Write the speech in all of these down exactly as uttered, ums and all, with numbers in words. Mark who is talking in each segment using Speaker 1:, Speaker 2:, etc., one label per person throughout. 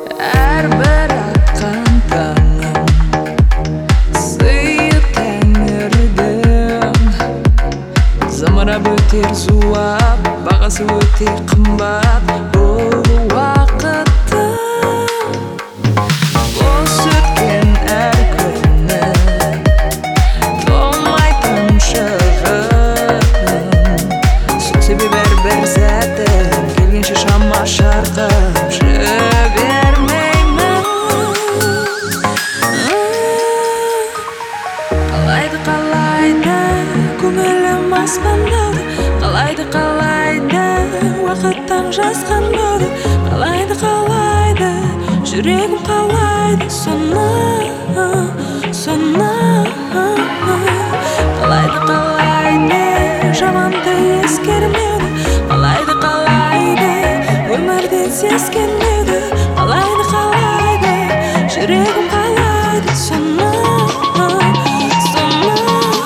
Speaker 1: Әрбір атқан таңым сыйы тәңірдің, зымырап өтер зулап, бағасы өте қымбат бұл уақыттың. Бос өткен әр күні толмайтын шығын, сол себеп әрбір сәтім келгенше шама шарқым жібермеймін. Қалайды қалайды көңілім аспандады, қалайды қалайды уақыттан жасқан болды, қалайды қалайды жүрегім қалайды соны соны. Қалайды қалайды жаманды ескермеді, қалайды қалайды өмірден сескенбеді, қалайды қалайды жүрегім қалайды соны соны.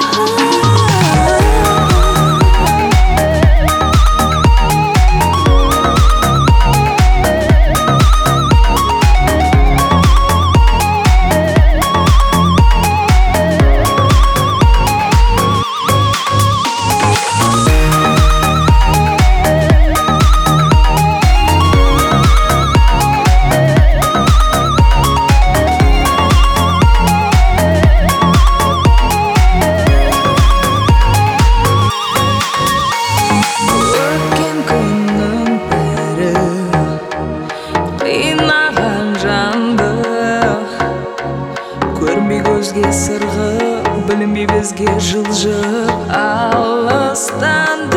Speaker 1: Көрінбей көзге сырғы, білінбей бізге жылжып алыстан